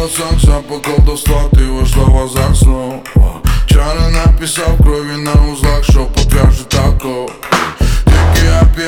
волосах запах колдовства, ти вошла в азарт снов. Вчора написав крові на узлах, що пов'яже тако. Тільки я